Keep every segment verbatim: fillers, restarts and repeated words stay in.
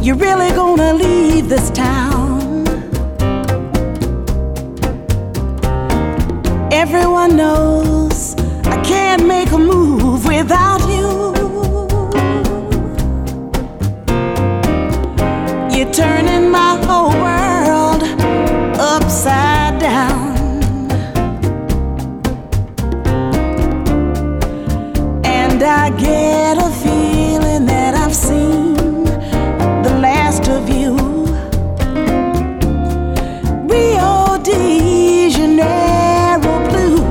you're really gonna leave this town. Everyone knows I can't make a move without you. You're turning my whole world upside down. And I get a feeling that I've seen the last of you. Rio de Janeiro blue.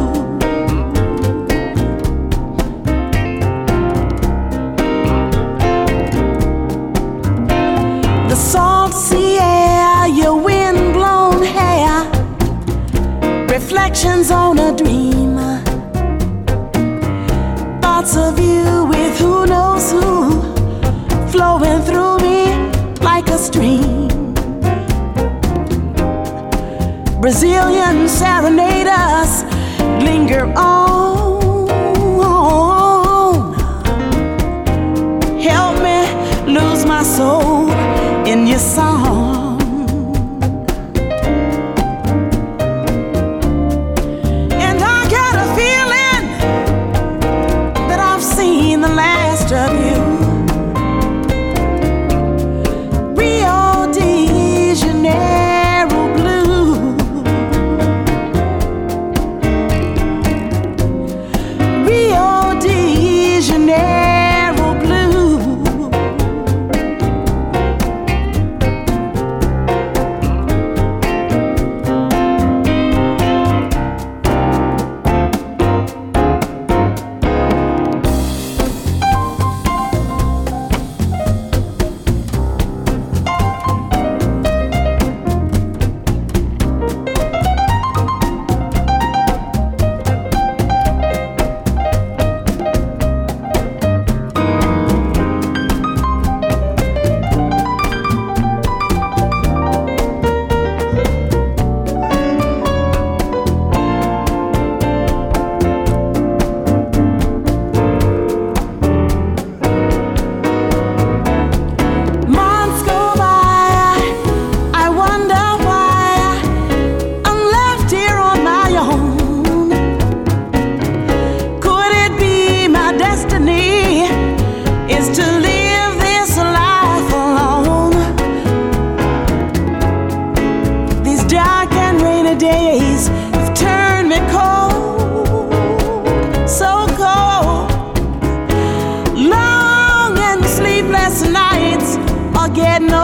The salt sea air, your wind-blown hair, reflections on a dream. Thoughts of you with who knows who, flowing through me like a stream. Brazilian serenaders linger on. Help me lose my soul in your song. And I got a feeling that I've seen the last of you. Rio de Janeiro blue. Rio de Janeiro blue. Days have turned me cold, so cold. Long and sleepless nights are getting old.